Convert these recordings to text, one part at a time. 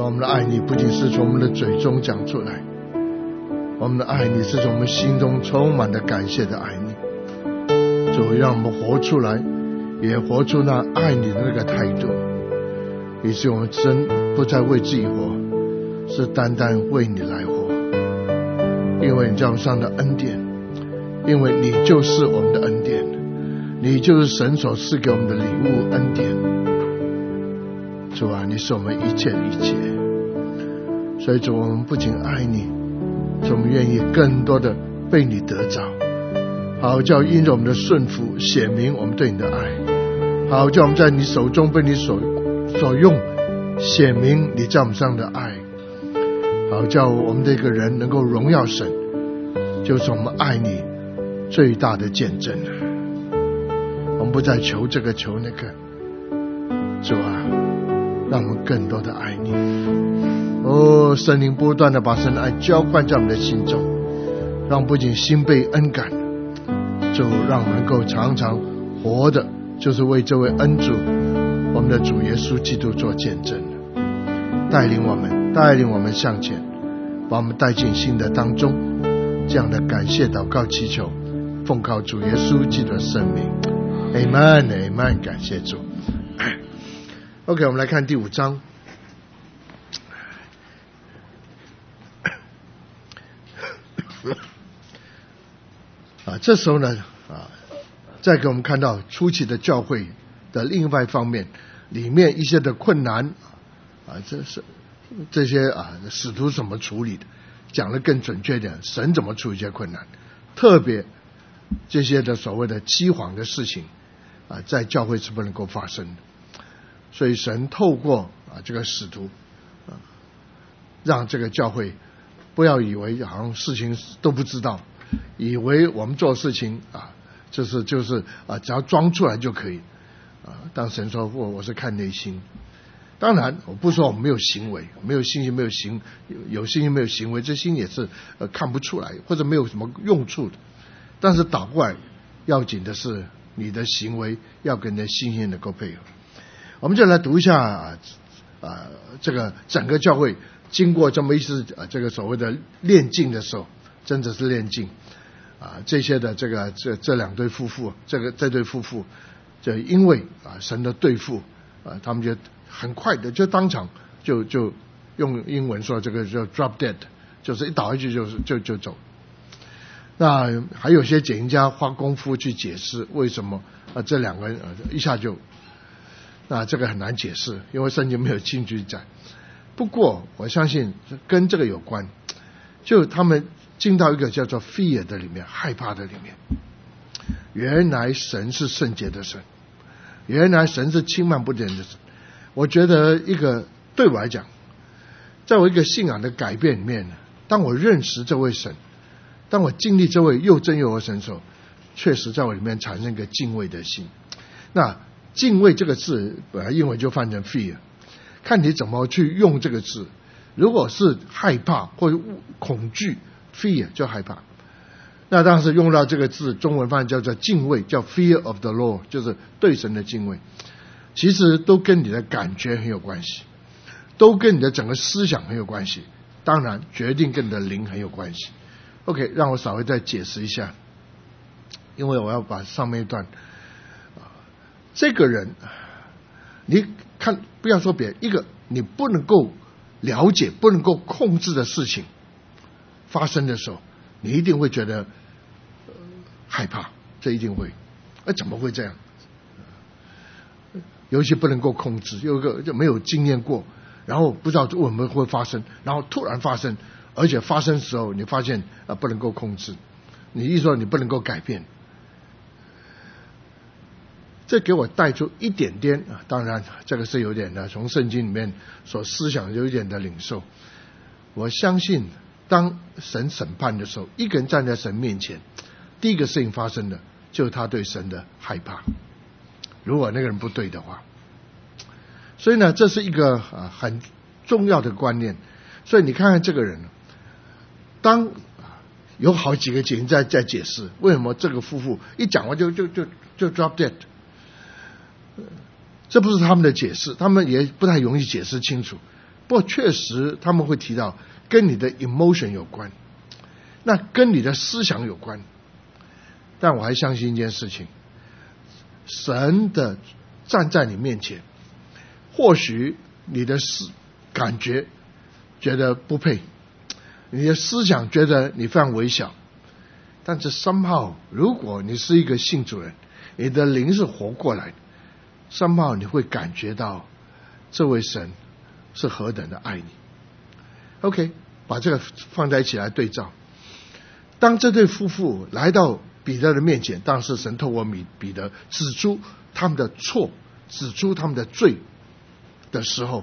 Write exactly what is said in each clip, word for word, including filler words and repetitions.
我们的爱你不仅是从我们的嘴中讲出来，我们的爱你是从我们心中充满了感谢的爱你。主，让我们活出来，也活出那爱你的那个态度，以致我们真不再为自己活，是单单为你来活。因为你在我们上的恩典，因为你就是我们的恩典，你就是神所赐给我们的礼物恩典。主啊，你是我们一切的一切。所以主，我们不仅爱你，主，我们愿意更多的被你得着，好叫因着我们的顺服显明我们对你的爱，好叫我们在你手中被你所所用，显明你在我们上的爱，好叫我们的一个人能够荣耀神，就是我们爱你最大的见证。我们不再求这个求那个，主啊，让我们更多的爱你。哦，圣灵不断的把神的爱浇灌在我们的心中，让不仅心被恩感，就让我们能够常常活的就是为这位恩主我们的主耶稣基督做见证，带领我们带领我们向前，把我们带进新的当中。这样的感谢祷告祈求，奉靠主耶稣基督的圣名， Amen Amen。 感谢主。 OK， 我们来看第五章。啊，这时候呢，啊，再给我们看到初期的教会的另外一方面，里面一些的困难，啊，这是这些啊使徒怎么处理的，讲得更准确点，神怎么处理这些困难，特别这些的所谓的欺谎的事情，啊，在教会是不能够发生的。所以神透过啊这个使徒，啊，让这个教会不要以为好像事情都不知道，以为我们做事情啊，就是就是啊，只要装出来就可以啊。当神说我我是看内心，当然我不说我们没有行为，没有信心没有行，有信心没有行为，这心也是呃看不出来或者没有什么用处的。但是倒过来，要紧的是你的行为要跟你的信心能够配合。我们就来读一下啊，啊这个整个教会经过这么一次啊这个所谓的炼净的时候，真的是炼净啊，这些的这个这这两对夫妇，这个这对夫妇，就因为啊神的对付啊，他们就很快的就当场就就用英文说这个叫 drop dead， 就是一倒下去就是就就走。那还有些解经家花功夫去解释为什么啊这两个人啊一下就，那这个很难解释，因为圣经没有清楚讲。不过我相信跟这个有关，就他们进到一个叫做 fear 的里面，害怕的里面。原来神是圣洁的神，原来神是轻慢不点的神。我觉得一个对我来讲，在我一个信仰的改变里面，当我认识这位神，当我经历这位又真又活神的时候，确实在我里面产生一个敬畏的心。那敬畏这个字本来英文就翻成 fear， 看你怎么去用这个字。如果是害怕或者恐惧， fear 就害怕，那当时用到这个字，中文翻叫做敬畏，叫 fear of the Lord， 就是对神的敬畏。其实都跟你的感觉很有关系，都跟你的整个思想很有关系，当然决定跟你的灵很有关系。 OK， 让我稍微再解释一下，因为我要把上面一段，这个人你看，不要说别人，一个你不能够了解不能够控制的事情发生的时候，你一定会觉得、呃、害怕，这一定会，哎，怎么会这样？尤其不能够控制，有一个就没有经验过，然后不知道为什么会发生，然后突然发生，而且发生的时候你发现啊不能够控制，你一说你不能够改变，这给我带出一点点啊，当然这个是有点的，从圣经里面所思想有一点的领受。我相信当神审判的时候，一个人站在神面前，第一个事情发生的就是他对神的害怕，如果那个人不对的话。所以呢，这是一个啊很重要的观念。所以你看看这个人，当有好几个解经在在解释为什么这个夫妇一讲话就就就就 drop dead， 这不是他们的解释，他们也不太容易解释清楚。 不过确实他们会提到跟你的 emotion 有关，那跟你的思想有关。但我还相信一件事情，神的站在你面前，或许你的思感觉觉得不配，你的思想觉得你非常微小，但是 somehow 如果你是一个信主人，你的灵是活过来的， somehow 你会感觉到这位神是何等的爱你。 OK， 把这个放在一起来对照。当这对夫妇来到彼得的面前，当时神透过彼得指出他们的错，指出他们的罪的时候，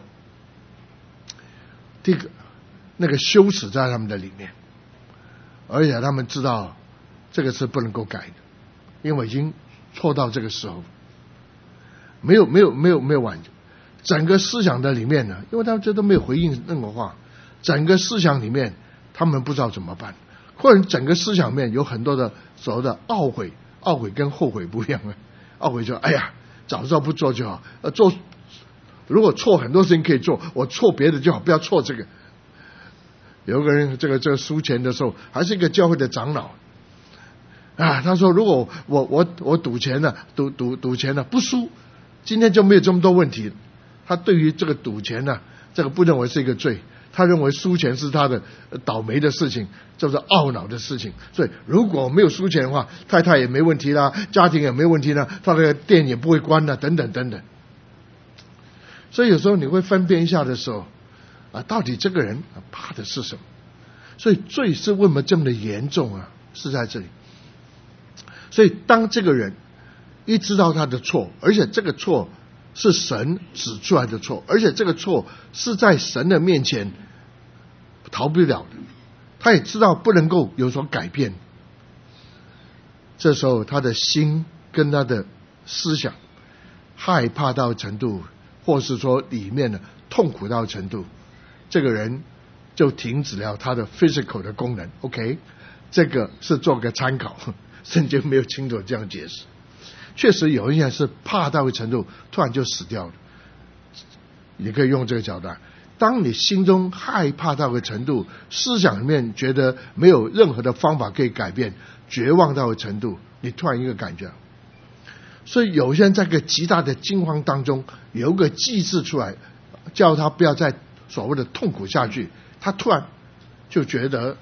这个那个羞耻在他们的里面，而且他们知道这个是不能够改的，因为已经错到这个时候，没有没有没有没有挽救。整个思想的里面呢，因为他们这都没有回应任何话，整个思想里面他们不知道怎么办，或者整个思想里面有很多的所谓的懊悔，懊悔跟后悔不一样啊。懊悔就哎呀，早知道不做就好，呃，做如果错很多事情可以做，我错别的就好，不要错这个。有一个人这个这个输钱的时候，还是一个教会的长老啊，他说如果我我我赌钱呢，赌赌赌钱呢不输，今天就没有这么多问题。他对于这个赌钱呢，这个不认为是一个罪，他认为输钱是他的倒霉的事情，叫做懊恼的事情。所以如果没有输钱的话，太太也没问题啦，家庭也没问题啦，他的店也不会关啦，等等等等。所以有时候你会分辨一下的时候啊，到底这个人怕的是什么？所以罪是为什么这么的严重啊？是在这里。所以当这个人一知道他的错，而且这个错是神指出来的错，而且这个错是在神的面前逃不了的，他也知道不能够有所改变。这时候他的心跟他的思想害怕到程度，或是说里面的痛苦到程度，这个人就停止了他的 physical 的功能。 OK， 这个是做个参考，圣经没有清楚这样解释。确实有一些人是怕到一个程度突然就死掉了，也可以用这个角度。当你心中害怕到一个程度，思想里面觉得没有任何的方法可以改变，绝望到一个程度，你突然一个感觉。所以有些人在一个极大的惊慌当中，有一个机制出来叫他不要再所谓的痛苦下去，他突然就觉得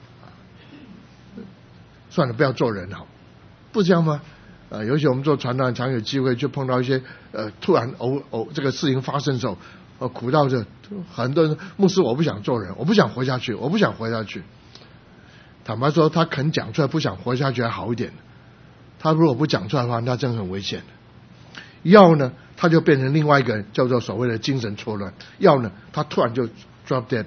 算了，不要做人好，不这样吗？呃，尤其我们做传道常有机会就碰到一些呃突然偶偶这个事情发生的时候，呃苦到这很多人，牧师我不想做人，我不想活下去，我不想活下去。坦白说，他肯讲出来不想活下去还好一点，他如果不讲出来的话，那真的很危险的。要呢，他就变成另外一个人，叫做所谓的精神错乱；要呢，他突然就 drop dead。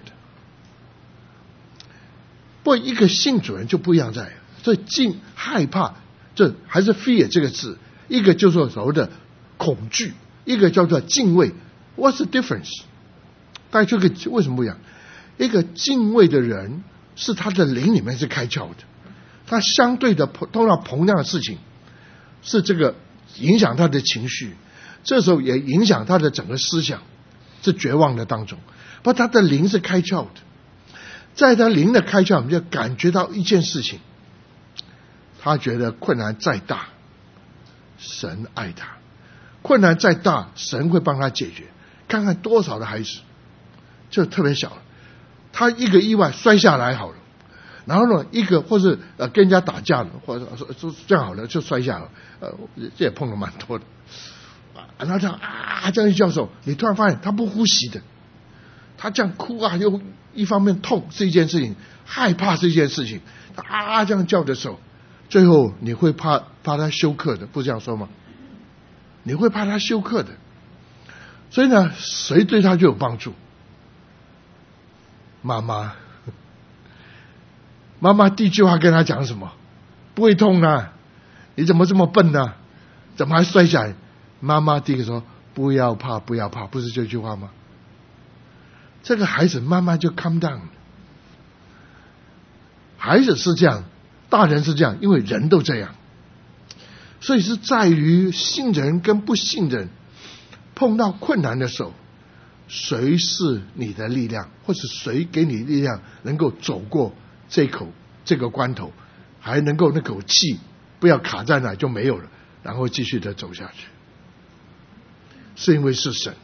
不过一个信主人就不一样在，所以敬害怕。这还是 fear 这个字，一个就是所谓的恐惧，一个叫做敬畏。 What's the difference？ 大家这个为什么不一样？一个敬畏的人是他的灵里面是开窍的，他相对的碰到同样的事情，是这个影响他的情绪，这时候也影响他的整个思想，是绝望的当中。不过他的灵是开窍的，在他灵的开窍，我们就感觉到一件事情，他觉得困难再大，神爱他；困难再大，神会帮他解决。看看多少的孩子，就特别小了，他一个意外摔下来好了，然后呢，一个或是呃跟人家打架了，或者说这样好了就摔下了，呃，这也碰了蛮多的。然后这样啊，这样一叫手，你突然发现他不呼吸的，他这样哭啊，又一方面痛是一件事情，害怕是一件事情，他啊这样叫的时候。最后你会怕怕他休克的，不这样说吗？你会怕他休克的，所以呢，谁对他就有帮助？妈妈，妈妈第一句话跟他讲什么？不会痛啊？你怎么这么笨呢、啊？怎么还摔下来？妈妈第一个说：“不要怕，不要怕。”不是这句话吗？这个孩子慢慢就 calm down。孩子是这样。大人是这样，因为人都这样，所以是在于信人跟不信人碰到困难的时候， 谁是你的力量，或是谁给你力量能够走过这口这个关头，还能够那口气不要卡在那就没有了，然后继续的走下去。是因为是神，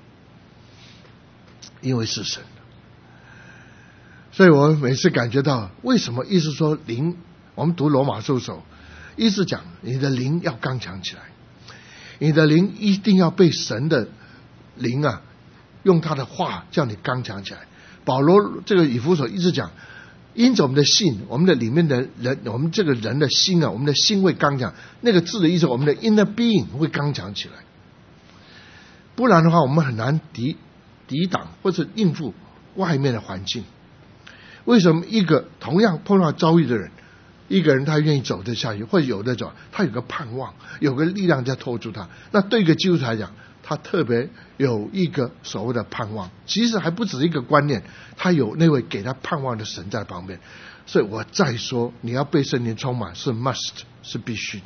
因为是神。所以我每次感觉到，为什么意思说灵，我们读罗马书的时候一直讲你的灵要刚强起来，你的灵一定要被神的灵啊用他的话叫你刚强起来。保罗这个以弗所一直讲，因着我们的信，我们的里面的人，我们这个人的心啊，我们的心会刚强。那个字的意思，我们的 inner being 会刚强起来，不然的话我们很难抵抵挡或者应付外面的环境。为什么一个同样碰到遭遇的人，一个人他愿意走得下去，或者有的走，他有个盼望，有个力量在拖住他。那对一个基督徒来讲，他特别有一个所谓的盼望，其实还不止一个观念，他有那位给他盼望的神在旁边。所以我再说，你要被圣灵充满是 must， 是必须的。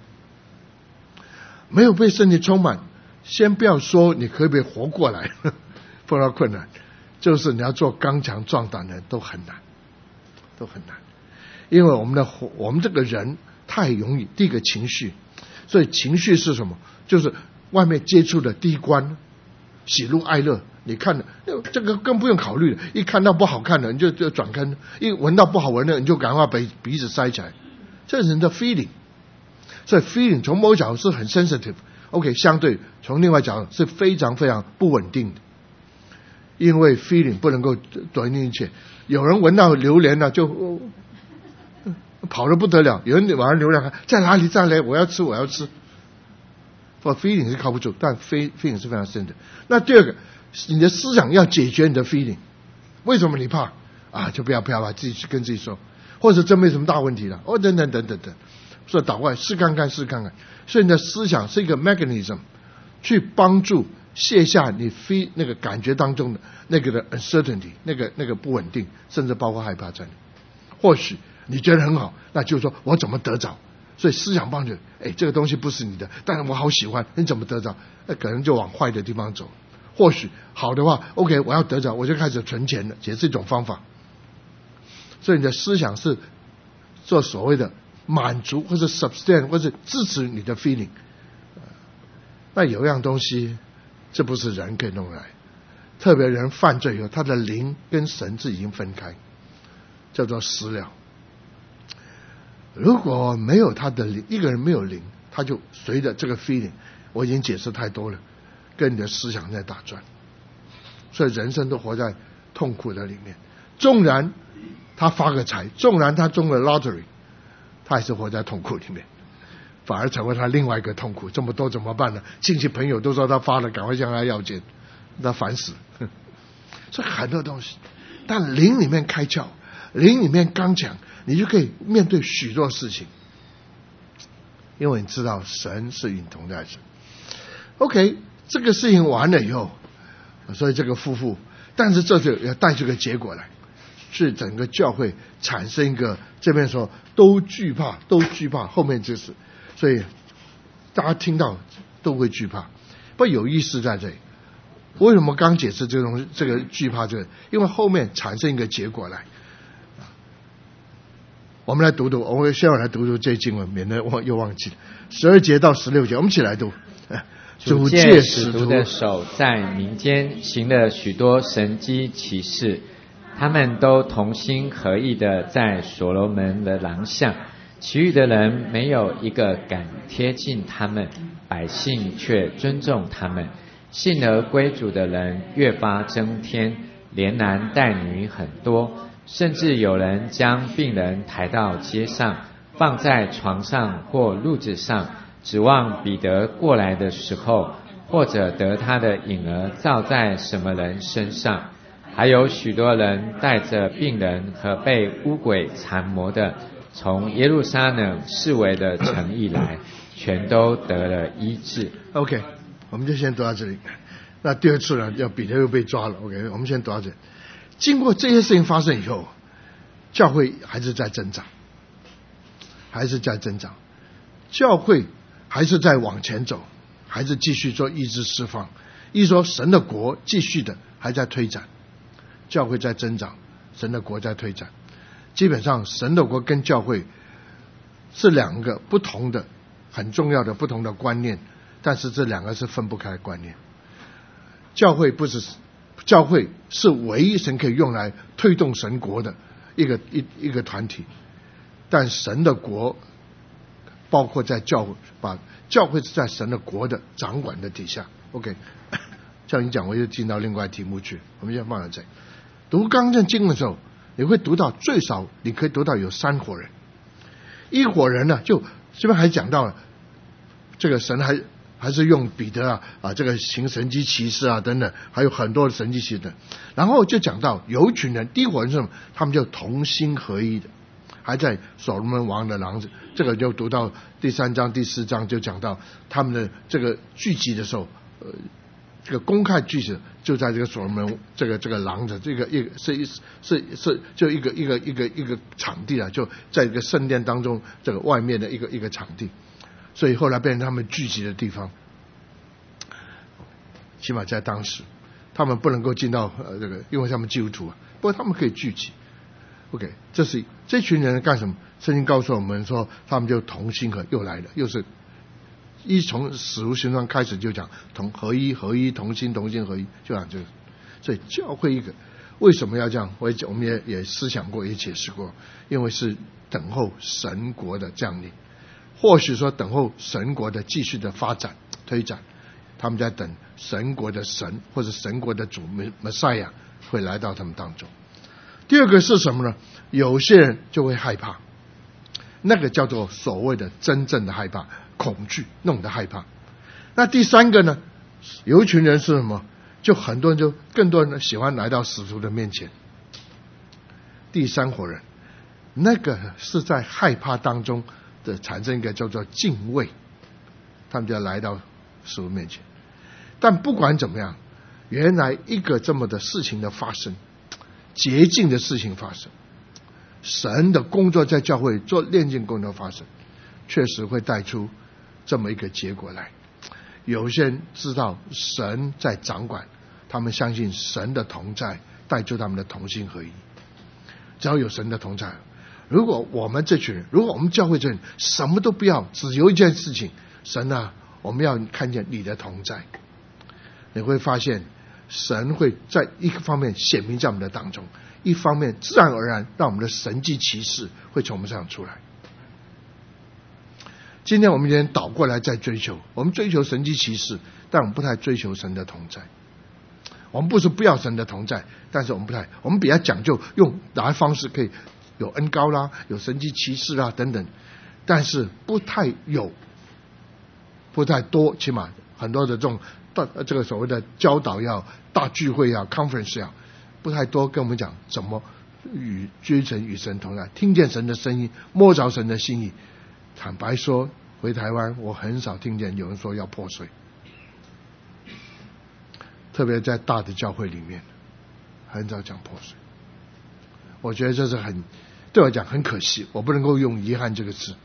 没有被圣灵充满，先不要说你可不可以活过来，碰到困难，就是你要做刚强壮胆的人都很难，都很难。因为我们的我们这个人太容易，第一个情绪，所以情绪是什么？就是外面接触的第一关，喜怒哀乐，你看的这个更不用考虑了，一看到不好看的你就就转开，一闻到不好闻的你就赶快把鼻子塞起来，这是人的 feeling。所以 feeling 从某角度是很 sensitive，OK， 相对从另外角度是非常非常不稳定的，因为 feeling 不能够短定一切。有人闻到榴莲了就、哦、跑得不得了，有人晚上榴莲在哪里在哪里，我要吃我要吃。For feeling 是靠不住，但 feeling 是非常深的。那第二个，你的思想要解决你的 feeling。为什么你怕啊？就不要不要吧，自己去跟自己说，或者真没什么大问题了，哦，等等等等等，所以倒过来试看看试看看。所以你的思想是一个 mechanism， 去帮助卸下你 feel 那个感觉当中的那个的 uncertainty， 那个那个不稳定，甚至包括害怕在里。或许你觉得很好，那就是说我怎么得着？所以思想帮助，哎，这个东西不是你的，但是我好喜欢，你怎么得着？那可能就往坏的地方走。或许好的话 ，OK， 我要得着，我就开始存钱了，也是一种方法。所以你的思想是做所谓的满足或者 sustain 或者支持你的 feeling。那有一样东西，这不是人可以弄来，特别人犯罪以后，他的灵跟神是已经分开，叫做死了。如果没有他的灵，一个人没有灵，他就随着这个 feeling， 我已经解释太多了，跟你的思想在打转，所以人生都活在痛苦的里面。纵然他发个财，纵然他中了 lottery， 他还是活在痛苦里面，反而成为他另外一个痛苦。这么多怎么办呢？亲戚朋友都说他发了，赶快向他要钱，他烦死。所以很多东西，但灵里面开窍，灵里面刚强，你就可以面对许多事情，因为你知道神是与你同在的。OK， 这个事情完了以后，所以这个夫妇，但是这就要带出个结果来，是整个教会产生一个，这边说都惧怕，都惧怕，后面就是，所以大家听到都会惧怕。不过有意思在这里，为什么刚解释这个东西，这个惧怕这个，因为后面产生一个结果来。我们来读读，我们先来读读这经文，免得忘又忘记了。十二节到十六节，我们一起来读。 主借使徒的手在民间行了许多神迹奇事，他们都同心合意的在所罗门的廊下，其余的人没有一个敢贴近他们，百姓却尊重他们。信而归主的人越发增添，连男带女很多，甚至有人将病人抬到街上，放在床上或褥子上，指望彼得过来的时候，或者得他的影儿照在什么人身上。还有许多人带着病人和被污鬼缠磨的，从耶路撒冷四围的城邑来，全都得了医治。 OK， 我们就先读到这里。那第二次呢，要彼得又被抓了。 OK， 我们先读到这里。经过这些事情发生以后，教会还是在增长，还是在增长，教会还是在往前走，还是继续做医治释放， 意思说神的国继续的还在推展，教会在增长，神的国在推展。基本上神的国跟教会是两个不同的很重要的不同的观念，但是这两个是分不开的观念。教会不是教会是唯一神可以用来推动神国的一个一一个团体，但神的国包括在教会，把教会是在神的国的掌管的底下。 OK， 这样一讲我又进到另外题目去，我们先放在这里。读刚正经的时候，你会读到最少你可以读到有三伙人。一伙人呢，就这边还讲到了这个神还还是用彼得啊啊这个行神迹奇事啊等等，还有很多的神迹奇事。然后就讲到有一群人，第一伙人是什么？他们就同心合一的，还在所罗门王的廊子。这个就读到第三章第四章就讲到他们的这个聚集的时候，呃，这个公开聚集就在这个所罗门这个这个廊子，这个一个是是是就一个一个一个一个场地啊，就在一个圣殿当中这个外面的一个一个场地，所以后来变成他们聚集的地方。起码在当时，他们不能够进到呃这个，因为他们基督徒啊，不过他们可以聚集。OK， 这是这群人干什么？圣经告诉我们说，他们就同心合，又来了，又是一从使徒行传开始就讲同合一合一同心同心合一，就讲这个。所以教会一个为什么要这样？我也我们也也思想过，也解释过，因为是等候神国的降临，或许说等候神国的继续的发展推展，他们在等神国的神或者神国的主弥赛亚会来到他们当中。第二个是什么呢？有些人就会害怕，那个叫做所谓的真正的害怕，恐惧弄得害怕。那第三个呢，有一群人是什么？就很多人就更多人喜欢来到使徒的面前。第三伙人，那个是在害怕当中的产生一个叫做敬畏，他们就要来到使徒面前。但不管怎么样，原来一个这么的事情的发生，洁净的事情发生，神的工作在教会做炼净工作发生，确实会带出这么一个结果来。有些人知道神在掌管，他们相信神的同在带出他们的同心合一。只要有神的同在，如果我们这群人，如果我们教会这人什么都不要，只有一件事情，神啊，我们要看见你的同在，你会发现神会在一个方面显明在我们的当中，一方面自然而然让我们的神迹奇事会从我们身上出来。今天我们今天倒过来再追求，我们追求神迹奇事，但我们不太追求神的同在。我们不是不要神的同在，但是我们不太，我们比较讲究用哪些方式可以有恩膏啦，有神迹奇事啦等等，但是不太有，不太多，起码很多的这种大这个所谓的教导要大聚会要 conference 要不太多，跟我们讲怎么与追神与神同在，听见神的声音，摸着神的心意。坦白说，回台湾我很少听见有人说要破碎，特别在大的教会里面很少讲破碎。我觉得这是很对我讲很可惜，我不能够用遗憾这个字，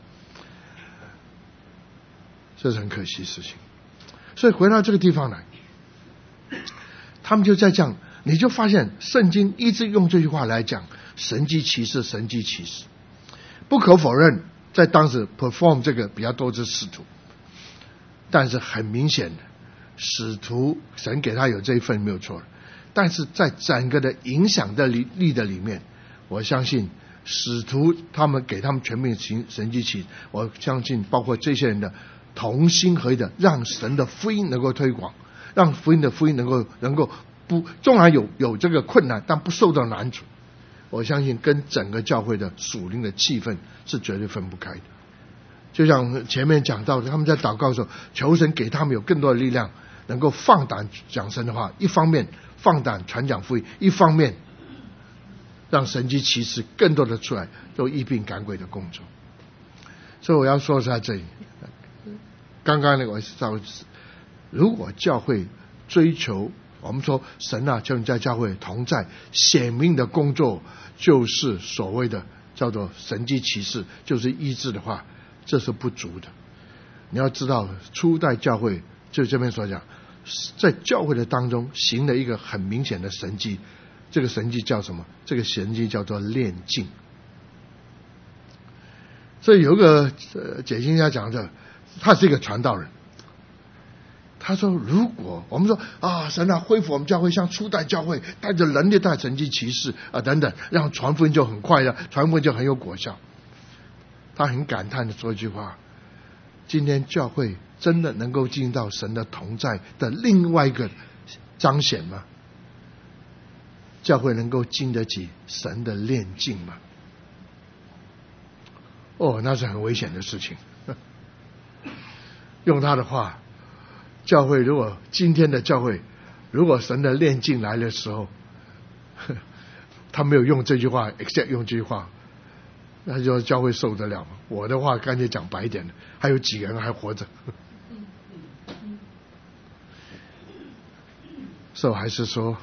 这是很可惜的事情。所以回到这个地方来，他们就在讲，你就发现圣经一直用这句话来讲神迹奇事，神迹奇事。不可否认在当时 perform 这个比较多是使徒，但是很明显的使徒神给他有这一份没有错，但是在整个的影响的力的里面，我相信使徒他们给他们全面行神迹奇事，我相信包括这些人的同心合一的，让神的福音能够推广，让福音的福音能够能够不纵然有有这个困难，但不受到难处。我相信跟整个教会的属灵的气氛是绝对分不开的。就像前面讲到的，他们在祷告的时候，求神给他们有更多的力量，能够放胆讲神的话，一方面放胆传讲福音，一方面让神迹奇事更多的出来，做医病赶鬼的工作。所以我要说在这里，刚刚那个我是说，如果教会追求，我们说神啊，求你在教会同在，显明的工作就是所谓的叫做神迹奇事，就是医治的话，这是不足的。你要知道初代教会就这边所讲， 在教会的当中行了一个很明显的神迹，这个神迹叫什么？这个神迹叫做炼净。所以有一个呃解经家讲的，他是一个传道人，他说如果我们说啊，神啊恢复我们教会像初代教会，带着能力带神迹奇事啊等等，让传福音就很快了，传福音就很有果效。他很感叹的说一句话，今天教会真的能够进到神的同在的另外一个彰显吗？教会能够经得起神的炼净吗？哦，那是很危险的事情。用他的话，教会如果今天的教会，如果神的炼净来的时候，他没有用这句话 except 用这句话，那就教会受得了吗？我的话干脆讲白一点，还有几个人还活着？所以还是说，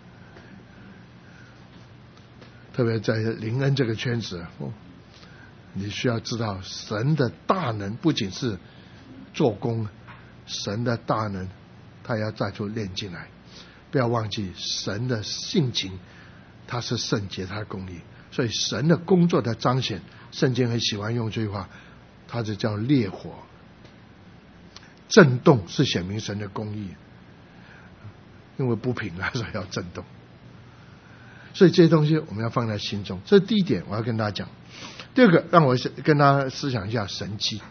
特别在灵恩这个圈子，哦，你需要知道神的大能不仅是做工，神的大能他要再出炼进来。不要忘记神的性情，他是圣洁，他的公义，所以神的工作的彰显，圣经很喜欢用这句话，它就叫烈火，震动是显明神的公义，因为不平了所以要震动。所以这些东西我们要放在心中，这是第一点我要跟大家讲。第二个，让我跟大家思想一下神迹。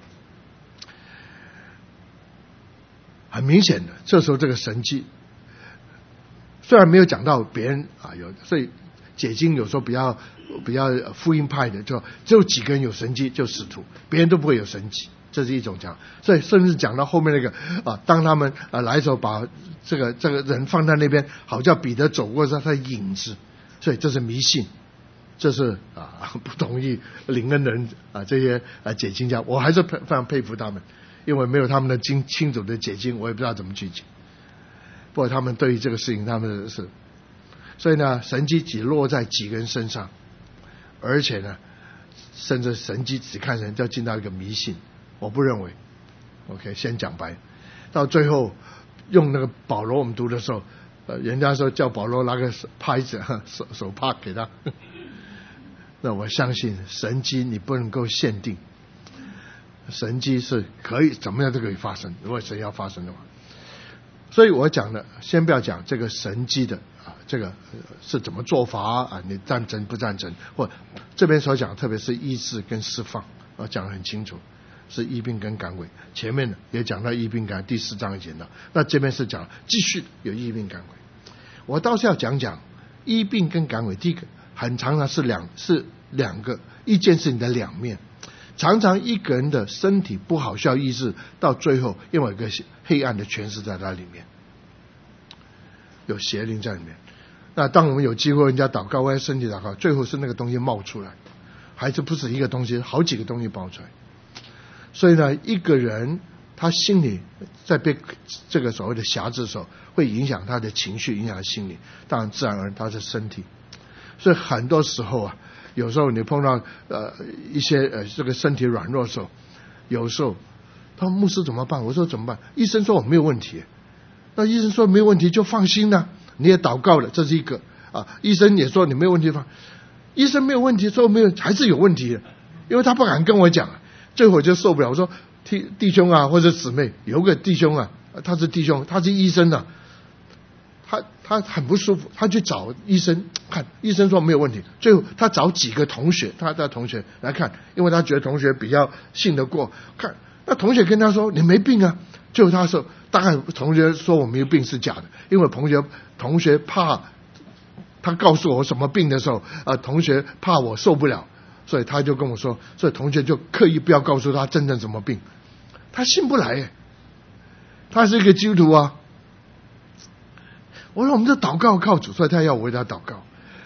很明显的，这时候这个神迹虽然没有讲到别人啊有，所以解经有时候比较比较福音派的，就只有几个人有神迹，就使徒，别人都不会有神迹，这是一种讲。所以甚至讲到后面那个啊，当他们啊来的时候，把这个这个人放在那边，好叫彼得走过他的影子，所以这是迷信，这是啊不同意灵恩的人啊这些啊解经家，我还是非常佩服他们，因为没有他们的经清楚的解经，我也不知道怎么去解。不过他们对于这个事情，他们是，所以呢，神迹只落在几个人身上，而且呢，甚至神迹只看人，就进到一个迷信。我不认为 ，OK， 先讲白，到最后用那个保罗，我们读的时候，呃，人家说叫保罗拿个拍子，手手帕给他，那我相信神迹你不能够限定，神迹是可以怎么样都可以发生，如果神要发生的话。所以我讲的，先不要讲这个神迹的啊，这个、呃、是怎么做法啊？你赞成不赞成？或这边所讲，特别是医治跟释放，我讲得很清楚，是医病跟赶鬼。前面呢也讲到医病赶，第四章也讲到。那这边是讲继续有医病赶鬼。我倒是要讲讲医病跟赶鬼。第一个，很常常是两是两个，一件事情的两面。常常一个人的身体不好需要医治，到最后因为有个黑暗的权势在他里面，有邪灵在里面。那当我们有机会人家祷告为身体祷告，最后是那个东西冒出来，还是不止一个东西，好几个东西爆出来。所以呢，一个人他心里在被这个所谓的辖制的时候，会影响他的情绪，影响他心理，当然自然而然他的身体。所以很多时候啊，有时候你碰到呃一些呃这个身体软弱的时候，有时候他说牧师怎么办？我说怎么办？医生说我没有问题，那医生说没有问题就放心了，你也祷告了，这是一个啊。医生也说你没有问题放，医生没有问题说没有还是有问题的，因为他不敢跟我讲，最后我就受不了。我说弟弟兄啊或者姊妹，有个弟兄啊，他是弟兄，他是医生啊。他他很不舒服，他去找医生看，医生说没有问题。最后他找几个同学，他的同学来看，因为他觉得同学比较信得过。看那同学跟他说你没病啊，最后他说大概同学说我没有病是假的，因为同学同学怕他告诉我什么病的时候，呃，同学怕我受不了，所以他就跟我说，所以同学就刻意不要告诉他真正什么病，他信不来耶，他是一个基督徒啊。我说我们这祷告靠主，所以他要我为他祷告。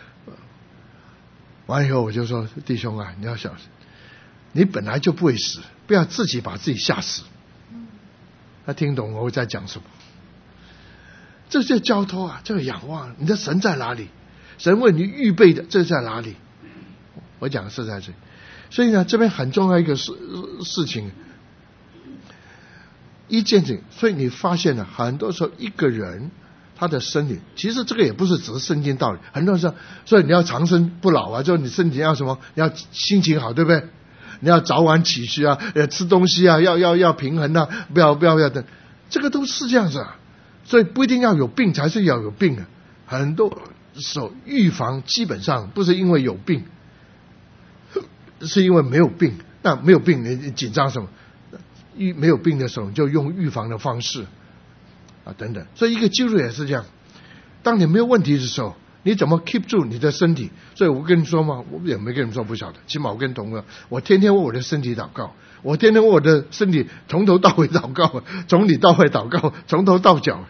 完以后我就说弟兄啊，你要小心，你本来就不会死，不要自己把自己吓死。他听懂我在讲什么？这叫交托啊，这个仰望，你的神在哪里？神为你预备的这在哪里？我讲的是在这里。，所以呢，这边很重要一个事事情， 一件事情，所以你发现了很多时候一个人他的身体，其实这个也不是只是圣经道理，很多时候，所以你要长生不老啊，就你身体要什么，你要心情好，对不对？你要早晚起居啊，呃，吃东西啊，要要要平衡啊，不要不要不要等，这个都是这样子啊。所以不一定要有病才是要有病啊。很多时候预防基本上不是因为有病，是因为没有病。那没有病你紧张什么？预没有病的时候就用预防的方式啊等等。所以一个基督徒也是这样，当你没有问题的时候，你怎么 keep 住你的身体？所以我跟你说嘛，我也没跟你们说不晓得，起码我跟同哥，我天天为我的身体祷告，我天天为我的身体从头到尾祷告，从里到外祷告，从头到脚，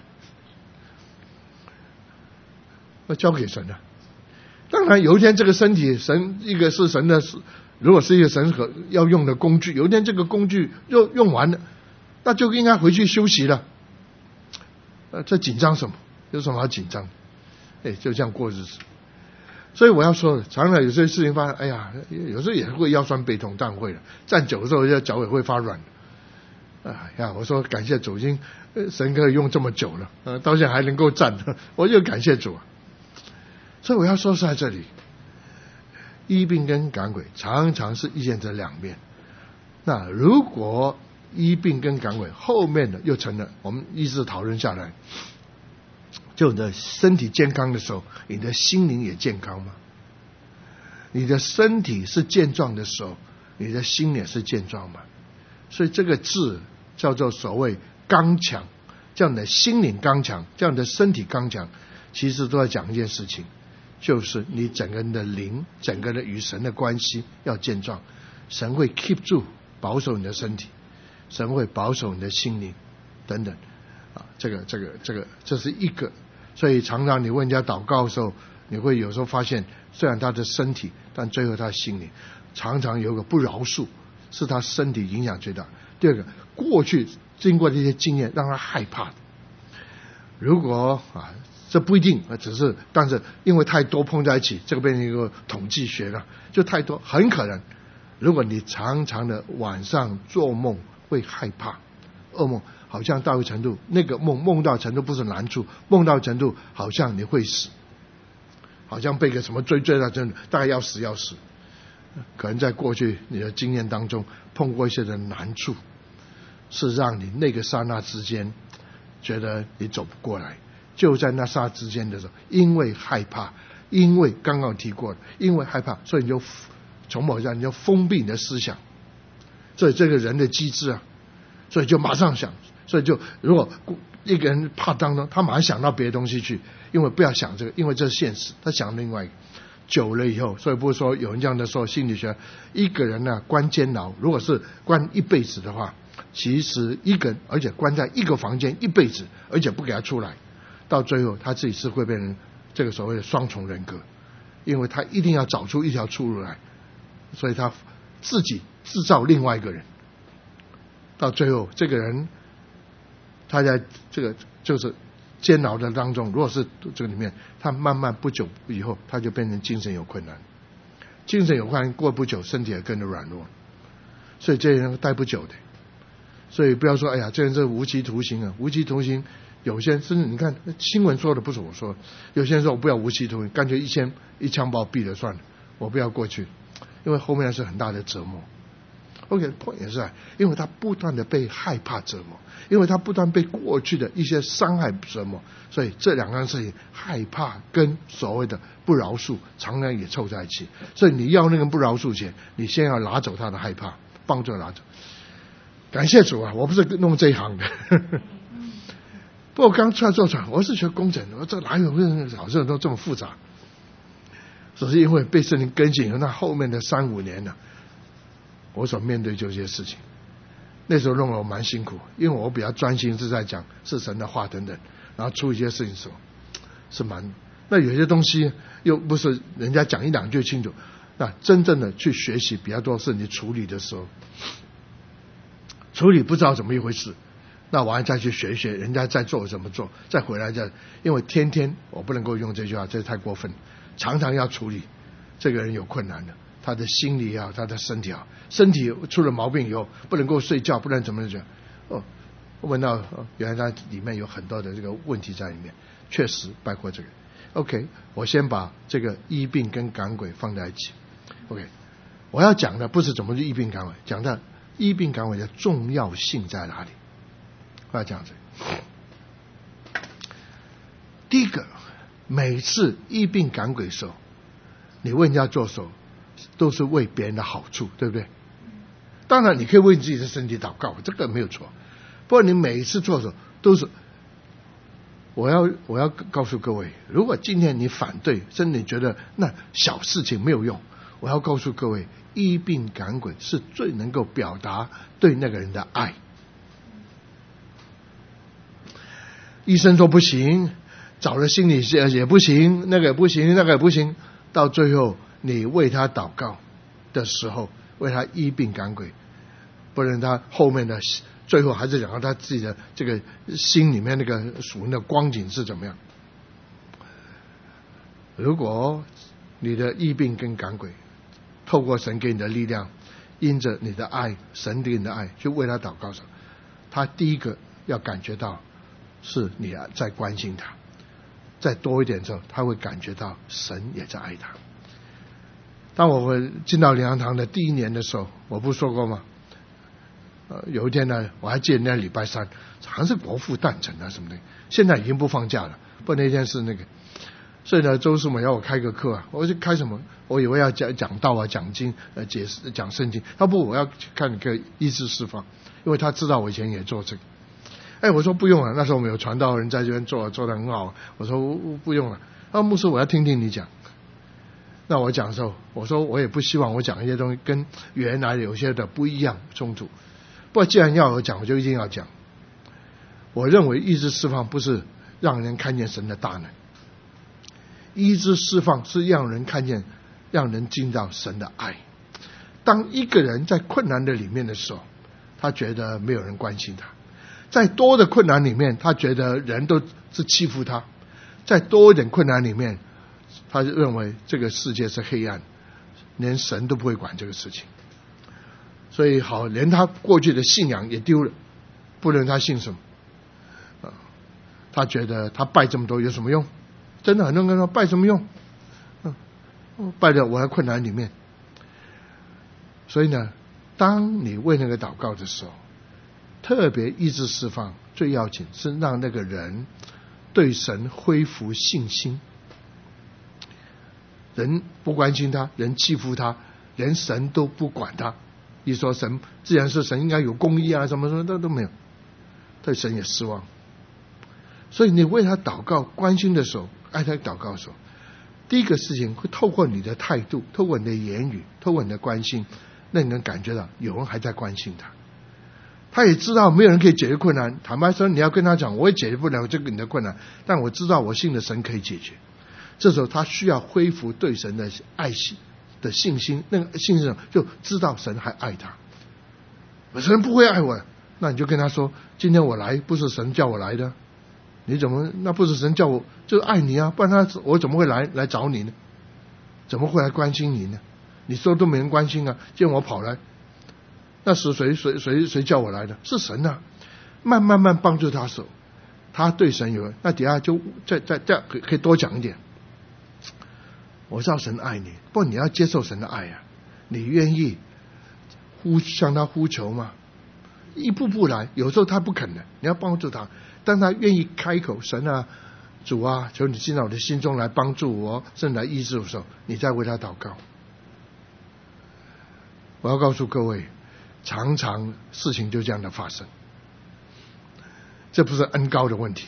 要交给神了。当然有一天这个身体，神一个是神的，如果是一个神可要用的工具，有一天这个工具用用完了，那就应该回去休息了。呃，这紧张什么？有什么好紧张？哎，就这样过日子。所以我要说，常常有些事情发生，哎呀，有时候也会腰酸背痛，当然会了。站久的时候，脚也会发软。哎呀，我说感谢主，已经神可以用这么久了，呃，到现在还能够站，我就感谢主啊。所以我要说是在这里，医病跟赶鬼常常是一件这两面。那如果医病跟赶鬼后面的又成了，我们一直讨论下来，就你的身体健康的时候，你的心灵也健康吗？你的身体是健壮的时候，你的心也是健壮吗？所以这个字叫做所谓刚强，这样的心灵刚强，这样的身体刚强，其实都在讲一件事情，就是你整个人的灵，整个人与神的关系要健壮。神会 keep 住保守你的身体，神会保守你的心灵等等啊，这个这个这个这是一个。所以常常你问人家祷告的时候，你会有时候发现，虽然他的身体，但最后他心灵常常有个不饶恕，是他身体影响最大。第二个，过去经过这些经验让他害怕的，如果啊这不一定，只是但是因为太多碰在一起，这个变成一个统计学了，就太多，很可能如果你常常的晚上做梦会害怕，噩梦好像到一个程度，那个梦梦到程度不是难处，梦到程度好像你会死，好像被个什么追追到真的大概要死要死。可能在过去你的经验当中碰过一些的难处，是让你那个刹那之间觉得你走不过来，就在那刹那之间的时候，因为害怕，因为刚刚提过了，因为害怕，所以你就从某一下你就封闭你的思想，所以这个人的机制啊，所以就马上想，所以就如果一个人怕当中，他马上想到别的东西去，因为不要想这个，因为这是现实，他想另外一个。久了以后，所以不是说有人这样的说，心理学一个人呢、啊、关监牢，如果是关一辈子的话，其实一个人而且关在一个房间一辈子，而且不给他出来，到最后他自己是会变成这个所谓的双重人格，因为他一定要找出一条出路来，所以他自己制造另外一个人，到最后这个人他在这个就是煎熬的当中，如果是这个里面，他慢慢不久以后，他就变成精神有困难，精神有困难过不久，身体也跟着软弱，所以这些人待不久的。所以不要说哎呀，这人是无期徒刑啊，无期徒刑，有些人甚至你看新闻说的不是我说，有些人说我不要无期徒刑，干脆一枪一枪把我毙了算了，我不要过去，因为后面是很大的折磨。OK， point 也是，因为他不断的被害怕折磨，因为他不断被过去的一些伤害折磨，所以这两样事情，害怕跟所谓的不饶恕，常常也凑在一起。所以你要那个不饶恕前，你先要拿走他的害怕，帮助拿走。感谢主啊，我不是弄这一行的。不过刚出来做船，我是学工程的，我这哪有老师都这么复杂？只是因为被圣灵更新以后，那后面的三五年呢、啊？我所面对就这些事情，那时候弄得我蛮辛苦，因为我比较专心是在讲是神的话等等，然后出一些事情的时候是蛮，那有些东西又不是人家讲一两句清楚，那真正的去学习比较多是你处理的时候，处理不知道怎么一回事，那我还再去学一学人家在做怎么做，再回来再，因为天天我不能够用这句话，这太过分，常常要处理，这个人有困难的。他的心理啊，他的身体啊，身体出了毛病以后，不能够睡觉，不能怎么讲，哦， 问到原来它里面有很多的这个问题在里面，确实包括这个。OK， 我先把这个医病跟赶鬼放在一起。OK， 我要讲的不是怎么去医病赶鬼，讲的医病赶鬼的重要性在哪里？我要讲这个。第一个，每次医病赶鬼的时候，你为人家做手，都是为别人的好处，对不对？当然，你可以为你自己的身体祷告，这个没有错。不过你每一次做手都是，我要我要告诉各位，如果今天你反对，甚至你觉得那小事情没有用，我要告诉各位，医病赶鬼是最能够表达对那个人的爱。医生说不行，找了心理学也不行，那个也不行，那个也不行，到最后你为他祷告的时候，为他医病赶鬼，不然他后面的最后还是讲到他自己的这个心里面那个属灵的光景是怎么样。如果你的医病跟赶鬼透过神给你的力量，因着你的爱，神给你的爱去为他祷告时，他第一个要感觉到是你在关心他，再多一点之后他会感觉到神也在爱他。当我进到灵粮堂的第一年的时候，我不是说过吗？呃，有一天呢，我还记得那礼拜三，好像是国父诞辰啊什么的，现在已经不放假了。不，那天是那个，所以呢，周师母要我开个课啊，我就开什么？我以为要讲讲道啊，讲经，呃，解释讲圣经。他不，我要看个医治释放，因为他知道我以前也做这个。哎，我说不用了，那时候我们有传道人在这边做，做得很好。我说不用了。啊，牧师，我要听听你讲。那我讲的时候，我说我也不希望我讲一些东西跟原来有些的不一样冲突。不过既然要我讲，我就一定要讲。我认为医治释放不是让人看见神的大能，医治释放是让人看见，让人进到神的爱。当一个人在困难的里面的时候，他觉得没有人关心他；在多的困难里面，他觉得人都是欺负他；在多一点困难里面，他认为这个世界是黑暗，连神都不会管这个事情。所以好，连他过去的信仰也丢了，不论他信什么，啊，他觉得他拜这么多有什么用？真的很多人说拜什么用？嗯，拜在我的困难里面。所以呢，当你为那个祷告的时候，特别医治释放最要紧是让那个人对神恢复信心。人不关心他，人欺负他，连神都不管他。一说神，自然是神应该有公义啊，什么什么都都没有，对神也失望。所以你为他祷告、关心的时候，爱他祷告的时候，第一个事情会透过你的态度，透过你的言语，透过你的关心，那你能感觉到有人还在关心他。他也知道没有人可以解决困难。坦白说，你要跟他讲，我也解决不了这个你的困难，但我知道我信的神可以解决。这时候他需要恢复对神的爱心的信心，那个信心就知道神还爱他。神不会爱我，那你就跟他说，今天我来不是神叫我来的，你怎么那不是神叫我，就是爱你啊，不然他我怎么会来来找你呢？怎么会来关心你呢？你说都没人关心啊，见我跑来，那是谁谁谁谁叫我来的？是神啊！慢慢慢帮助他手，他对神有，那底下就再再再可以多讲一点。我知道神爱你，不过你要接受神的爱啊！你愿意呼向他呼求吗？一步步来，有时候他不肯的，你要帮助他。当他愿意开口，神啊、主啊，求你进到我的心中来帮助我，甚至来医治我的时候，你再为他祷告。我要告诉各位，常常事情就这样的发生，这不是恩膏的问题。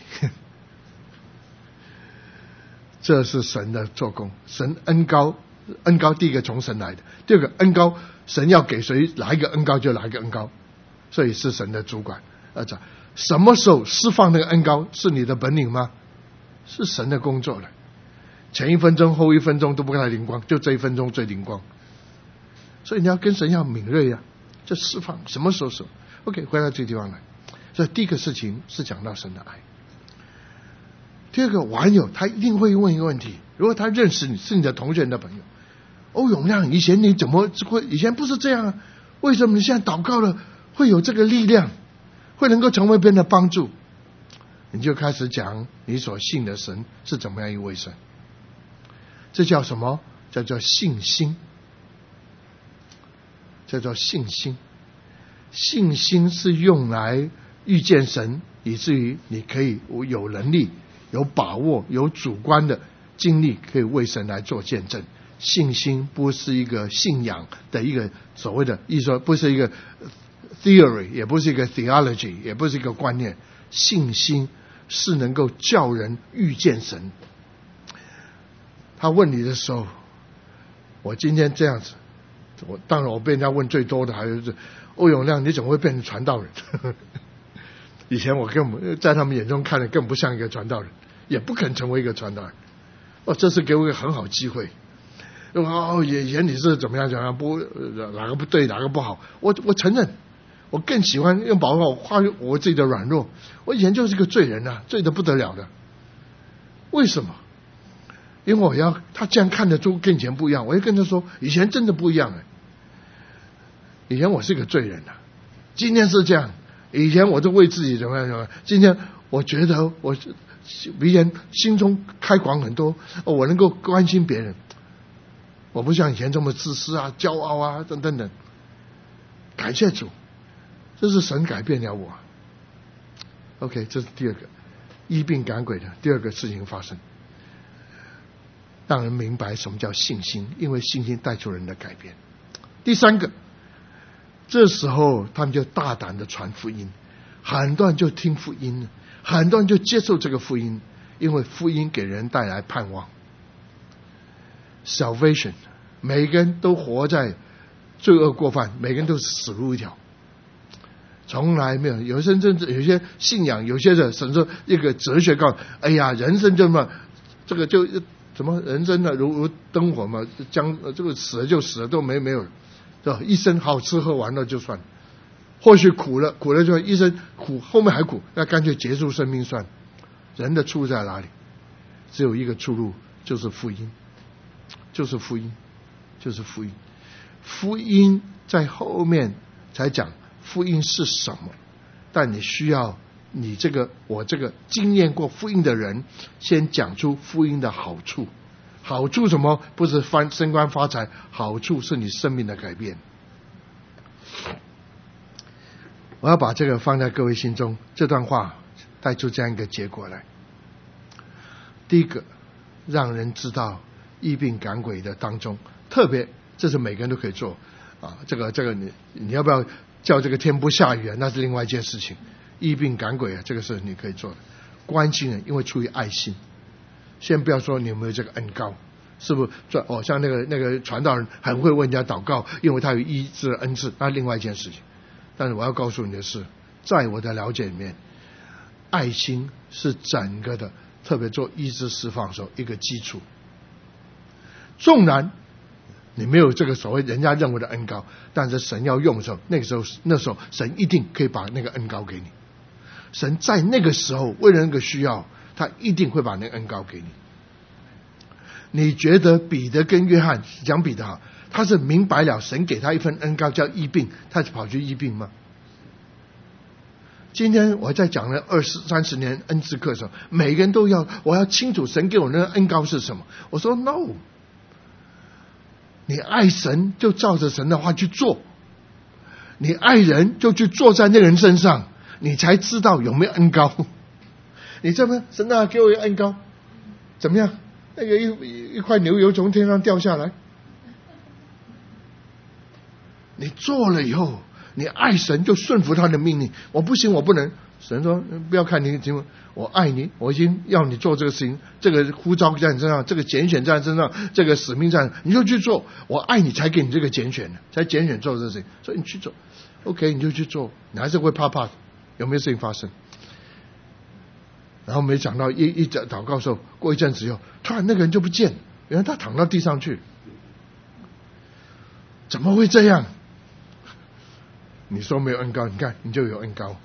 这是神的做工，神恩膏，恩膏第一个从神来的，第二个恩膏，神要给谁来一个恩膏就来一个恩膏，所以是神的主管。而且什么时候释放那个恩膏是你的本领吗？是神的工作了。前一分钟后一分钟都不给他灵光，就这一分钟最灵光。所以你要跟神要敏锐啊，这释放什么时候是 OK。 回到这个地方来，所以第一个事情是讲到神的爱。第二个，网友他一定会问一个问题，如果他认识你，是你的同学人的朋友，欧永亮，以前你怎么会，以前不是这样啊？为什么你现在祷告了会有这个力量？ 会能够成为别人的帮助，你就开始讲你所信的神是怎么样一位神。这叫什么？叫做信心。叫做信心。信心是用来遇见神，以至于你可以有能力、有把握、有主观的经历，可以为神来做见证。信心不是一个信仰的一个所谓的意思说，不是一个 theory， 也不是一个 theology， 也不是一个观念。信心是能够叫人遇见神。他问你的时候，我今天这样子，我当然我被人家问最多的还有是欧永亮，你怎么会变成传道人？以前我根本在他们眼中看的更不像一个传道人，也不肯成为一个传道人。哦，这次给我一个很好机会。哦，以前你是怎么样怎么样，不哪个不对哪个不好，我我承认，我更喜欢用保护化我自己的软弱。我以前就是个罪人啊，罪得不得了的。为什么？因为我要他这样看得出跟以前不一样，我要跟他说，以前真的不一样哎。以前我是个罪人啊，今天是这样。以前我就为自己怎么样怎么样，今天我觉得我比以前心中开广很多，我能够关心别人。我不像以前这么自私啊、骄傲啊等等等。感谢主，这是神改变了我。OK， 这是第二个医病赶鬼的第二个事情发生，让人明白什么叫信心，因为信心带出人的改变。第三个，这时候他们就大胆的传福音，很多人就听福音，很多人就接受这个福音，因为福音给人带来盼望。Salvation， 每个人都活在罪恶过犯，每个人都是死路一条，从来没有。有些甚至有些信仰，有些的甚至一个哲学告诉，哎呀，人生这么这个就怎么人生呢？如如灯火嘛，将这个死了就死了，都没没有，是吧？一生好吃喝玩乐就算，或许苦了苦了就一生苦，后面还苦，那干脆结束生命算。人的出路在哪里？只有一个出路，就是福音。就是福音，就是福音。福音在后面才讲福音是什么，但你需要你这个我这个经验过福音的人，先讲出福音的好处。好处什么？不是翻升官发财，好处是你生命的改变。我要把这个放在各位心中，这段话带出这样一个结果来。第一个，让人知道医病赶鬼的当中，特别这是每个人都可以做啊。这个这个你你要不要叫这个天不下雨啊？那是另外一件事情。医病赶鬼啊，这个是你可以做的。关心人，因为出于爱心。先不要说你有没有这个恩膏，是不是？哦，像那个那个传道人很会为人家祷告，因为他有医治的恩赐，那另外一件事情。但是我要告诉你的是，在我的了解里面，爱心是整个的，特别做医治释放的时候一个基础。纵然你没有这个所谓人家认为的恩膏，但是神要用的时候，那个时候那时候神一定可以把那个恩膏给你。神在那个时候为了那个需要，他一定会把那个恩膏给你。你觉得彼得跟约翰，讲彼得哈，他是明白了神给他一份恩膏叫医病，他是跑去医病吗？今天我在讲了二十三十年恩赐课程，每个人都要我要清楚神给我那个恩膏是什么。我说 no， 你爱神就照着神的话去做，你爱人就去做在那个人身上，你才知道有没有恩膏。你这么神啊，给我一个恩膏，怎么样？那个一一块牛油从天上掉下来，你做了以后，你爱神就顺服他的命令。我不行，我不能。神说不要看你经文，我爱你，我已经要你做这个事情，这个呼召在你身上，这个拣选在你身上，这个使命在你就去做。我爱你才给你这个拣选，才拣选做这个事情，所以你去做。OK， 你就去做，你还是会怕怕的，有没有事情发生？然后没想到一一祷告的时候，过一阵子以后，突然那个人就不见了，原来他躺到地上去。怎么会这样？你说没有恩膏，你看你就有恩膏。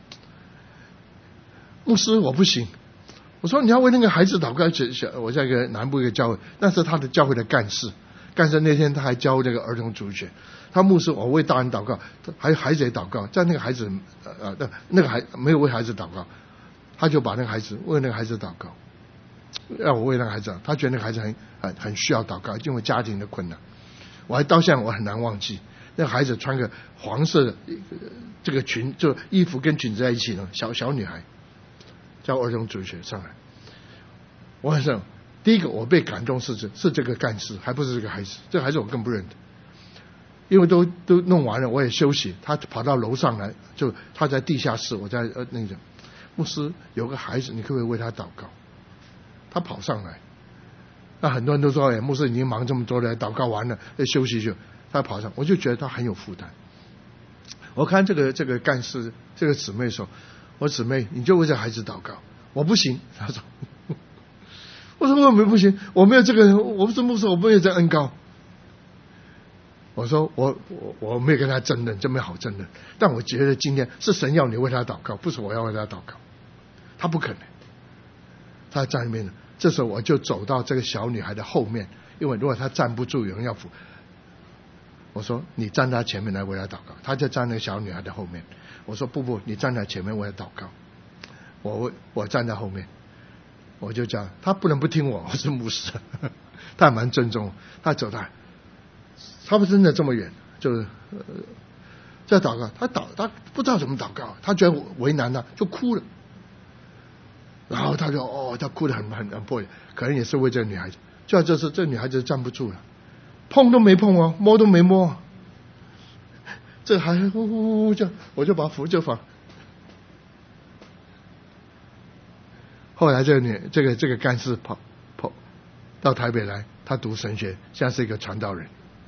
牧师我不行，我说你要为那个孩子祷告。我在一个南部一个教会，那是他的教会的干事， 干事那天他还教这个儿童主学，他牧师我为大人祷告，还有孩子也祷告，在那个孩子呃呃那个孩没有为孩子祷告，他就把那个孩子为那个孩子祷告，让我为那个孩子，他觉得那个孩子很很很需要祷告，因为家庭的困难。我还到现在我很难忘记，那个孩子穿个黄色的这个裙，就衣服跟裙子在一起的小小女孩，教儿童主学上来。我很想，第一个我被感动是这是这个干事，还不是这个孩子，这个孩子我更不认得，因为都都弄完了，我也休息，他跑到楼上来，就他在地下室，我在呃那个牧师有个孩子，你可不可以为他祷告？他跑上来。那很多人都说，哎，牧师已经忙这么多了，祷告完了，要休息就。他跑上，我就觉得他很有负担。我看这个这个干事这个姊妹说，我姊妹你就为这孩子祷告，我不行。他说，我说我没不行，我没有这个，我不是牧师，我没有这恩膏。我说我我我没有跟他争论，这没好争论。但我觉得今天是神要你为他祷告，不是我要为他祷告。他不肯，他在那边呢。这时候我就走到这个小女孩的后面，因为如果她站不住，有人要扶。我说你站她前面来为她祷告，她就站那个小女孩的后面。我说不不，你站在前面为她祷告。我我站在后面，我就讲她不能不听我，我是牧师，她还蛮尊重。她走到，她不真的这么远，就是呃在祷告，她祷她不知道怎么祷告，她觉得为难了，就哭了。然后他就哦，他哭得很很很破裂，可能也是为这个女孩子。就在这时，这女孩子站不住了，碰都没碰哦，摸都没摸，这还呼呼呼就，我就把扶就放。后来这个女这个这个干事跑跑到台北来，他读神学，现在是一个传道人。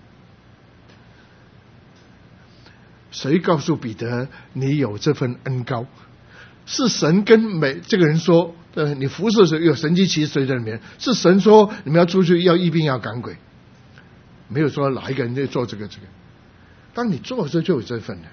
谁告诉彼得你有这份恩膏？是神跟每这个人说，呃，你服侍的时候有神迹奇事在里面。是神说你们要出去要医病要赶鬼，没有说哪一个人就做这个这个。当你做的时候就有这份的。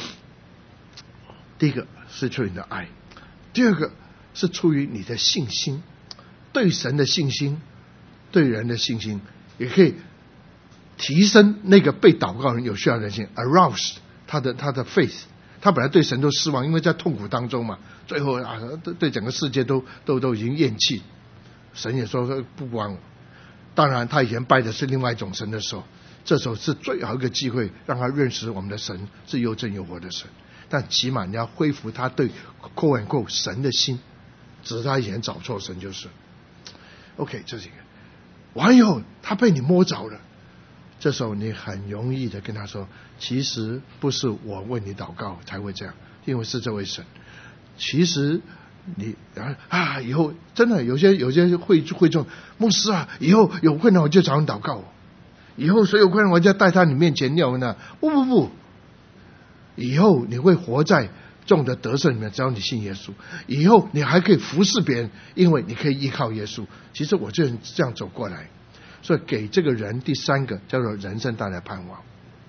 第一个是出于你的爱，第二个是出于你的信心，对神的信心，对人的信心，也可以提升那个被祷告人有需要的人心 ，arouse 他的他的 faith。他本来对神都失望，因为在痛苦当中嘛，最后啊，对整个世界都都都已经厌弃。神也说不管我。当然，他以前拜的是另外一种神的时候，这时候是最好一个机会，让他认识我们的神是又真又活的神。但起码你要恢复他对quote and quote神的心，只是他以前找错神就是。OK， 这是一个。完以后，他被你摸着了。这时候你很容易的跟他说，其实不是我为你祷告才会这样，因为是这位神。其实你啊，以后真的有些有些会会众牧师啊，以后有困难我就找人祷告，以后谁有困难我就带他你面前尿呢？不不不，以后你会活在众的得胜里面，只要你信耶稣，以后你还可以服侍别人，因为你可以依靠耶稣。其实我就这样走过来。所以给这个人第三个叫做人生带来盼望。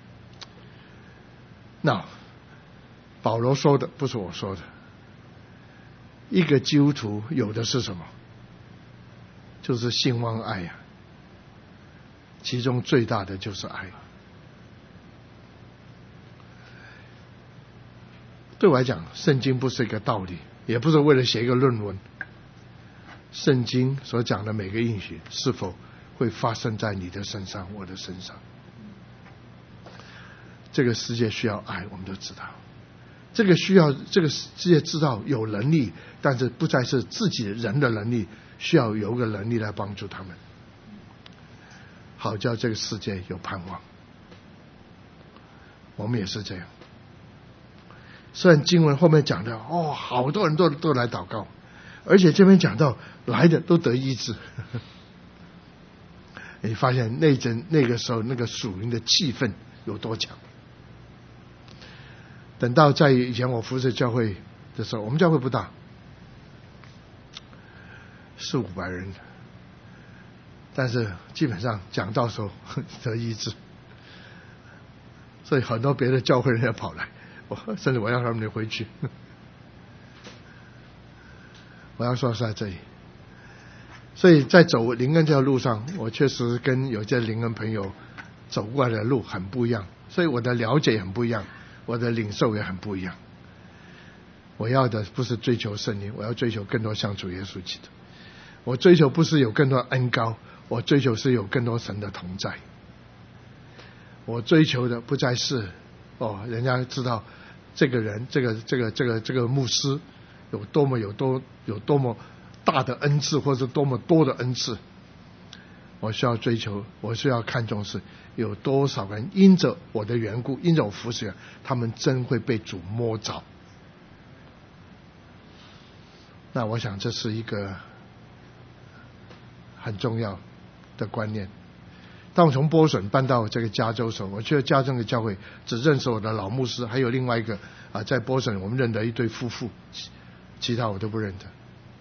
那保罗说的不是我说的，一个基督徒有的是什么？就是信望爱呀、啊，其中最大的就是爱。对我来讲，圣经不是一个道理，也不是为了写一个论文。圣经所讲的每个应许是否会发生在你的身上，我的身上。这个世界需要爱，我们都知道。这个需要这个世界知道有能力，但是不再是自己人的能力，需要有个能力来帮助他们，好叫这个世界有盼望。我们也是这样。虽然经文后面讲到，哦，好多人都都来祷告，而且这边讲到来的都得医治。你发现那阵那个时候那个属灵的气氛有多强？等到在以前我服侍教会的时候，我们教会不大，四五百人，但是基本上讲道时候得医治，所以很多别的教会人要跑来，我甚至我要他们回去。我要说是在这里， 所以在走灵恩这条路上，我确实跟有些灵恩朋友走过来的路很不一样，所以我的了解很不一样，我的领受也很不一样。我要的不是追求圣灵，我要追求更多像主耶稣基督。我追求不是有更多恩膏，我追求是有更多神的同在。我追求的不再是哦，人家知道这个人，这个这个这个这个牧师有多么有多有多么大的恩赐，或者多么多的恩赐。我需要追求，我需要看重是有多少人因着我的缘故，因着我服侍，他们真会被主摸着。那我想这是一个很重要的观念。当我从波士顿搬到这个加州的时候，我去了加州的教会，只认识我的老牧师，还有另外一个啊，在波士顿我们认得一对夫妇，其他我都不认得。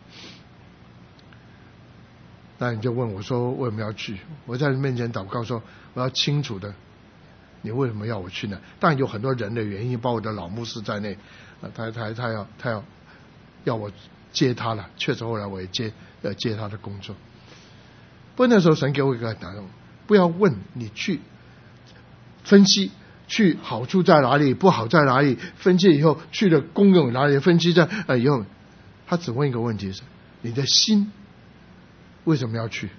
那你就问我说为什么要去？我在你面前祷告说，我要清楚的，你为什么要我去呢？当然有很多人的原因，包括我的老牧师在内，啊，他他他要他要要我接他了，确实后来我也接呃接他的工作。不过那时候神给我一个答案，不要问你去分析去好处在哪里，不好在哪里，分析以后去的功用哪里，分析在呃以后，他只问一个问题是你的心为什么要去？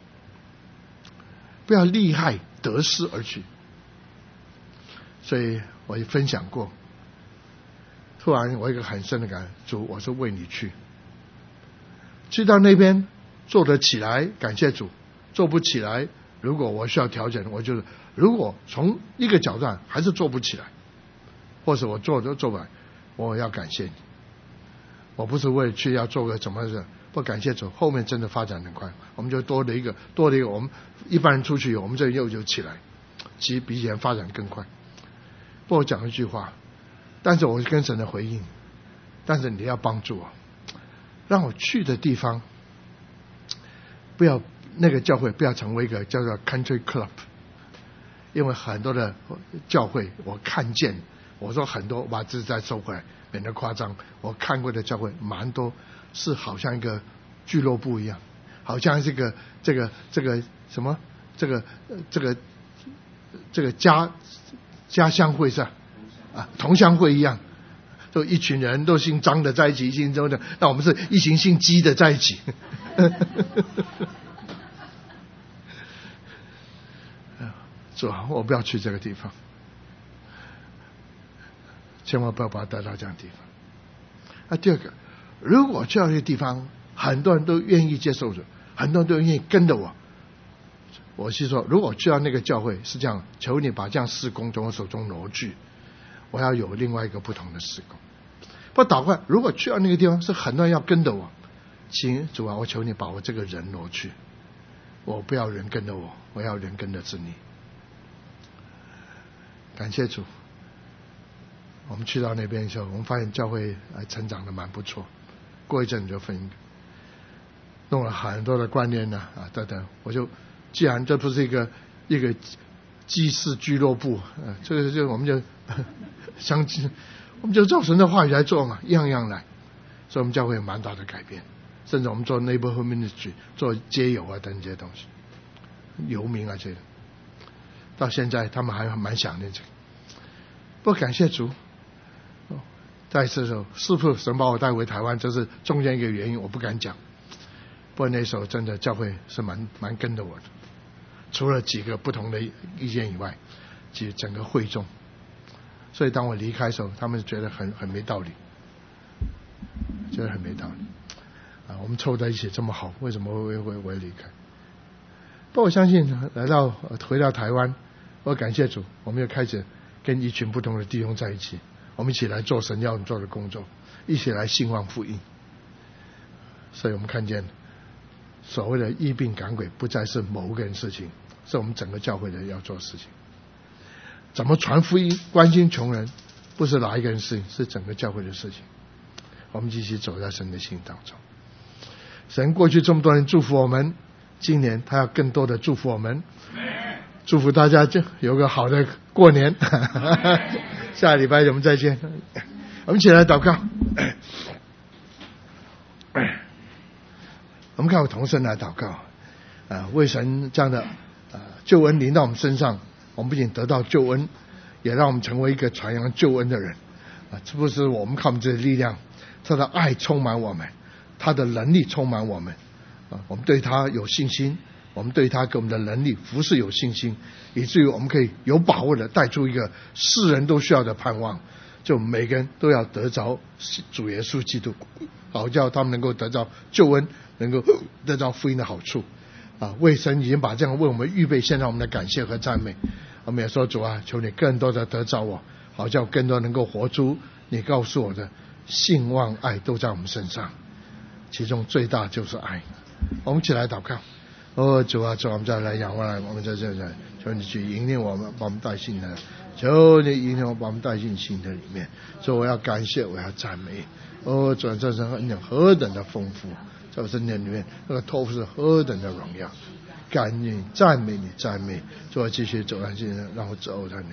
不要利害得失而去。所以我也分享过，突然我有一个很深的感觉，主，我是为你去，去到那边做得起来感谢主，做不起来如果我需要调整，我就是如果从一个角度还是做不起来，或者我做都做不来，我要感谢你。我不是为了去要做个怎么事，不感谢主，后面真的发展很快，我们就多了一个多了一个，我们一般人出去我们这又就起来，其实比以前发展更快。不过我讲一句话，但是我跟神的回应，但是你要帮助我，让我去的地方不要那个教会不要成为一个叫做 country club， 因为很多的教会我看见，我说很多，我把字再收回来，免得夸张。我看过的教会蛮多是好像一个俱乐部一样，好像这个这个这个什么这个这个这个家家乡会是啊同乡会一样，就一群人都姓张的在一起，一群周的，那我们是一群姓姬的在一起。主啊，我不要去这个地方，千万不要把它带到这样的地方。那第二个，如果去到这个地方，很多人都愿意接受着，很多人都愿意跟着我，我是说，如果去到那个教会是这样，求你把这样事工从我手中挪去，我要有另外一个不同的事工。不祷告，如果去到那个地方是很多人要跟着我，请主啊，我求你把我这个人挪去，我不要人跟着我，我要人跟着是你。感谢主，我们去到那边的时候，我们发现教会成长的蛮不错。过一阵就分弄了很多的观念呢啊等等，我就既然这不是一个一个祭祀俱乐部，呃，这个就我们就相我们就照神的话语来做嘛，一样一样来。所以我们教会有蛮大的改变，甚至我们做 neighborhood ministry， 做街友啊等这些东西，游民啊这些，到现在他们还蛮想念这个。不过感谢主，再一次的时候，师父神把我带回台湾，这是中间一个原因，我不敢讲。不过那时候真的教会是蛮蛮跟着我的，除了几个不同的意见以外，其实整个会众。所以当我离开的时候，他们觉得很很没道理，觉得很没道理啊！我们凑在一起这么好，为什么会会会离开？不过我相信来到回到台湾，我感谢主，我们又开始跟一群不同的弟兄在一起，我们一起来做神要我们做的工作，一起来兴旺福音。所以我们看见所谓的疫病赶鬼不再是某个人事情，是我们整个教会的要做的事情。怎么传福音关心穷人不是哪一个人事情，是整个教会的事情。我们继续走在神的心当中。神过去这么多年祝福我们，今年他要更多的祝福我们，祝福大家就有个好的过年。下礼拜我们再见，我们一起来祷告。 我们看我同声来祷告啊，为神这样的啊救恩临到我们身上，我们不仅得到救恩，也让我们成为一个传扬救恩的人啊！这不是我们靠我们自己的力量，他的爱充满我们，他的能力充满我们啊！我们对他有信心，我们对他给我们的能力服侍有信心，以至于我们可以有把握的带出一个世人都需要的盼望，就每个人都要得着主耶稣基督，好叫他们能够得到救恩，能够得到福音的好处啊！为神已经把这样为我们预备，献上我们的感谢和赞美。我们也说，主啊，求你更多的得着我，好叫更多能够活出你告诉我的信望爱都在我们身上，其中最大就是爱。我们一起来祷告。哦，主啊，主啊，我们再来仰望，我们在这里，求你去引领我们，把我们带进来，求你引领我们，把我们带进新的里面。所以我要感谢，我要赞美。哦，主啊，这是恩典何等的丰富，在我身体里面那个托付是何等的荣耀。感恩你，赞美你，赞美。主啊，继续走上去，让我走上去。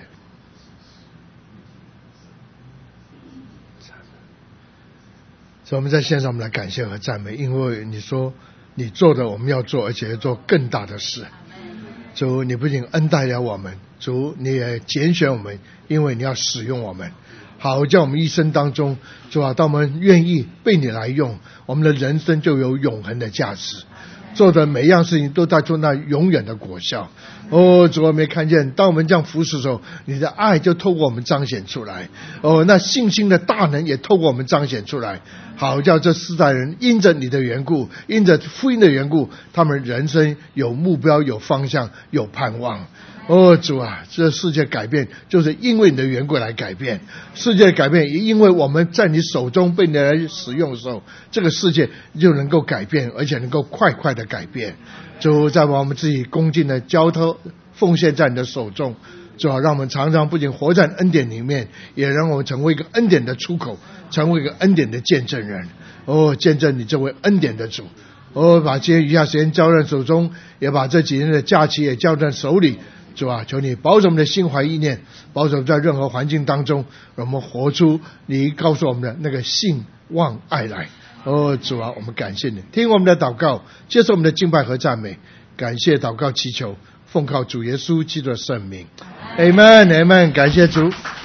所以我们在线上，我们来感谢和赞美，因为你说你做的我们要做，而且要做更大的事。主，你不仅恩待了我们，主你也拣选我们，因为你要使用我们，好叫我们一生当中，主啊，当我们愿意被你来用，我们的人生就有永恒的价值。做的每一样事情都带出那永远的果效。哦，主啊，没看见当我们这样服侍的时候，你的爱就透过我们彰显出来。哦，那信心的大能也透过我们彰显出来，好叫这四代人因着你的缘故，因着福音的缘故，他们人生有目标，有方向，有盼望。哦，主啊，这世界改变就是因为你的缘故来改变，世界改变也因为我们在你手中被你来使用的时候，这个世界就能够改变，而且能够快快的改变。主，再把我们自己恭敬的交托奉献在你的手中，主啊，让我们常常不仅活在恩典里面，也让我们成为一个恩典的出口，成为一个恩典的见证人。哦，见证你这位恩典的主。哦，把今天余下时间交在手中，也把这几天的假期也交在手里。主啊，求你保守我们的心怀意念，保守在任何环境当中，让我们活出你告诉我们的那个信望爱来。哦，主啊，我们感谢你，听我们的祷告，接受我们的敬拜和赞美，感谢祷告祈求，奉靠主耶稣基督的圣名， Amen Amen， 感谢主。